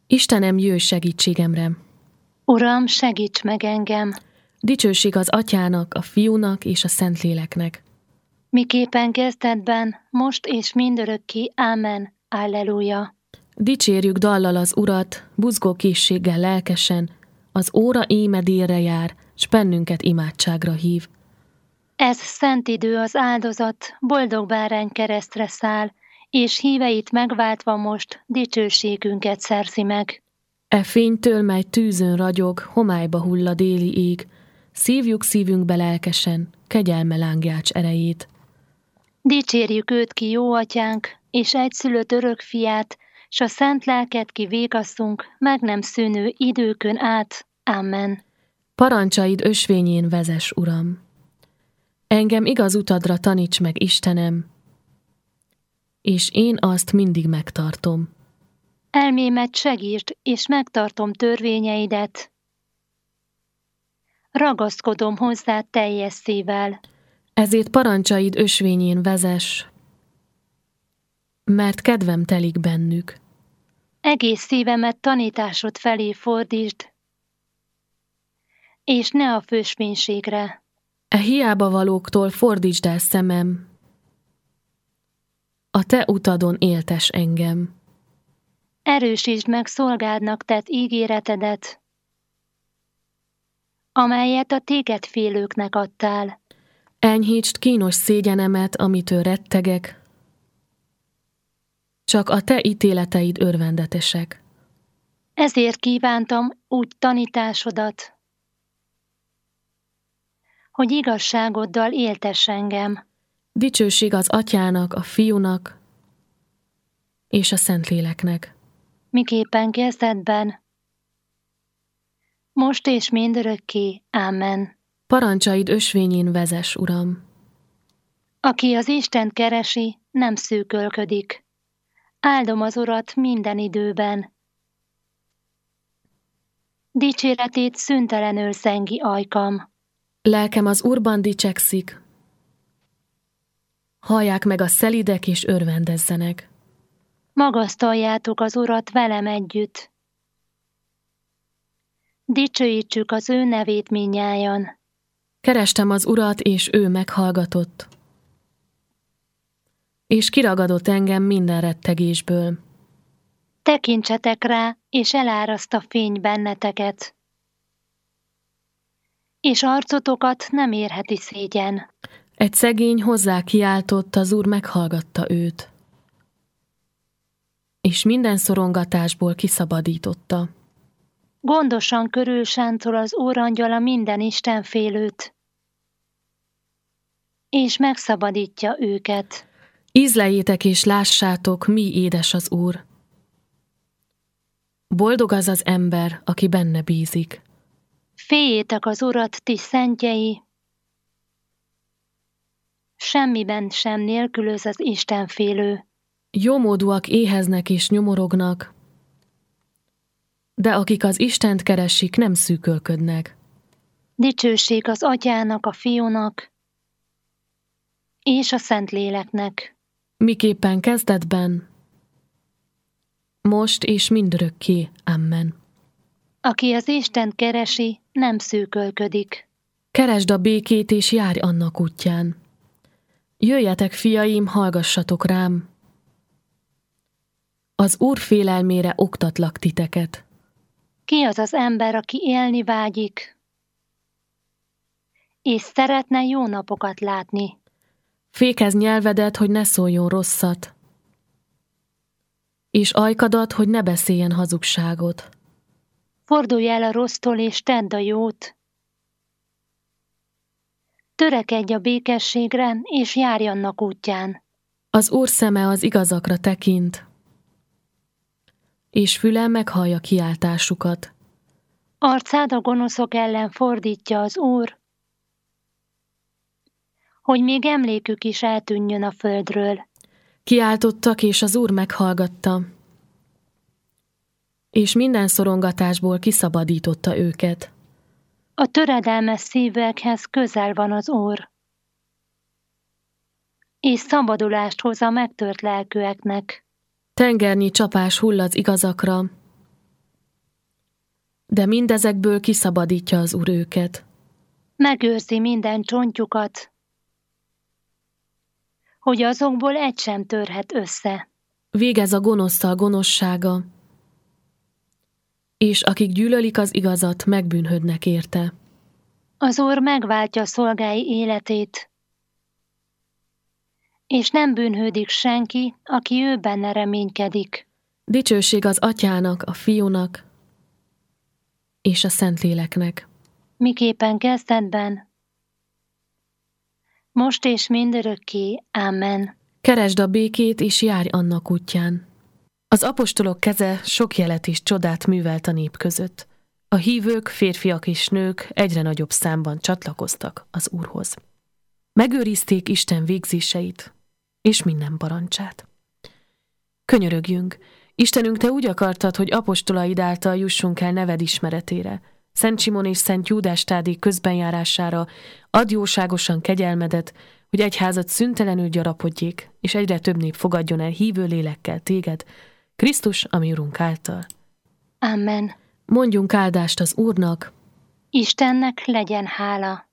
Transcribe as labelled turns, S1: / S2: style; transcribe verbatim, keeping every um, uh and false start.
S1: Istenem, jöjj segítségemre!
S2: Uram, segíts meg engem!
S1: Dicsőség az Atyának, a Fiúnak és a Szentléleknek.
S2: Miképpen kezdetben, most és mindörökké. Ámen. Alleluja!
S1: Dicsérjük dallal az Urat, buzgó készséggel lelkesen, az óra íme délre jár, s bennünket imádságra hív.
S2: Ez szent idő az áldozat, boldog bárány keresztre száll, és híveit megváltva most dicsőségünket szerzi meg.
S1: E fénytől, mely tűzön ragyog, homályba hull a déli ég, szívjuk szívünkbe lelkesen, kegyelme lángjács erejét.
S2: Dicsérjük őt ki, jó atyánk, és egyszülött örök fiát, s a szent lelket ki végasszunk, meg nem szűnő időkön át. Amen.
S1: Parancsaid ösvényén vezess, Uram! Engem igaz utadra taníts meg, Istenem, és én azt mindig megtartom.
S2: Elmémet segítsd, és megtartom törvényeidet. Ragaszkodom hozzá teljes szívvel.
S1: Ezért parancsaid ösvényén vezess, mert kedvem telik bennük.
S2: Egész szívemet tanításod felé fordítsd, és ne a fősvénységre.
S1: E hiába valóktól fordítsd el szemem, a te utadon éltes engem.
S2: Erősítsd meg szolgádnak tett ígéretedet, amelyet a téged félőknek adtál.
S1: Enyhítsd kínos szégyenemet, amitől rettegek, csak a te ítéleteid örvendetesek.
S2: Ezért kívántam úgy tanításodat, hogy igazságoddal éltess engem.
S1: Dicsőség az Atyának, a Fiúnak és a Szentléleknek.
S2: Miképpen kezdetben, most és mindörökké. Ámen.
S1: Parancsaid ösvényén vezess, Uram!
S2: Aki az Istent keresi, nem szűkölködik. Áldom az Urat minden időben. Dicséretét szüntelenül zengi ajkam.
S1: Lelkem az Úrban dicsekszik, hallják meg a szelidek és örvendezzenek.
S2: Magasztaljátok az Urat velem együtt. Dicsőítsük az ő nevét mindnyájan.
S1: Kerestem az Urat, és ő meghallgatott, és kiragadott engem minden rettegésből.
S2: Tekintsetek rá, és eláraszt a fény benneteket, és arcotokat nem érheti szégyen.
S1: Egy szegény hozzá kiáltott, az Úr meghallgatta őt, és minden szorongatásból kiszabadította.
S2: Gondosan körülsántol az Úr angyala minden istenfélőt, és megszabadítja őket.
S1: Ízleljétek és lássátok, mi édes az Úr. Boldog az az ember, aki benne bízik.
S2: Féljétek az Urat, ti szentjei, semmiben sem nélkülöz az istenfélő.
S1: Jómódúak éheznek és nyomorognak, de akik az Istent keresik, nem szűkölködnek.
S2: Dicsőség az Atyának, a Fiúnak és a Szentléleknek.
S1: Miképpen kezdetben, most és mindörökké. Amen.
S2: Aki az Istent keresi, nem szűkölködik.
S1: Keresd a békét, és járj annak útján. Jöjjetek, fiaim, hallgassatok rám. Az Úr félelmére oktatlak titeket.
S2: Ki az az ember, aki élni vágyik, és szeretne jó napokat látni?
S1: Fékezz nyelvedet, hogy ne szóljon rosszat, és ajkadat, hogy ne beszéljen hazugságot.
S2: Fordulj el a rossztól, és tedd a jót. Törekedj a békességre, és járj annak útján.
S1: Az Úr szeme az igazakra tekint, és füle meghallja kiáltásukat.
S2: Arcád a gonoszok ellen fordítja az Úr, hogy még emlékük is eltűnjön a földről.
S1: Kiáltottak, és az Úr meghallgatta, és minden szorongatásból kiszabadította őket.
S2: A töredelmes szívekhez közel van az Úr, és szabadulást hoz a megtört lelkűeknek.
S1: Tengernyi csapás hull az igazakra, De mindezekből kiszabadítja az Úr őket.
S2: Megőrzi minden csontjukat, hogy azokból egy sem törhet össze.
S1: Végez a gonoszszal gonoszsága, és akik gyűlölik az igazat, megbűnhödnek érte.
S2: Az Úr megváltja szolgái életét, és nem bűnhődik senki, aki ő benne reménykedik.
S1: Dicsőség az Atyának, a Fiúnak és a Szentléleknek.
S2: Miképpen kezdetben, most és mindörökké. Amen.
S1: Keresd a békét, és járj annak útján. Az apostolok keze sok jelet és csodát művelt a nép között. A hívők, férfiak és nők egyre nagyobb számban csatlakoztak az Úrhoz. Megőrizték Isten végzéseit és minden parancsát. Könyörögjünk! Istenünk, Te úgy akartad, hogy apostolaid által jussunk el neved ismeretére. Szent Simon és Szent Júdás tádék közbenjárására add jóságosan kegyelmedet, hogy egyházad szüntelenül gyarapodjék, és egyre több nép fogadjon el hívő lélekkel téged, Krisztus, ami Urunk által.
S2: Amen.
S1: Mondjunk áldást az Úrnak.
S2: Istennek legyen hála.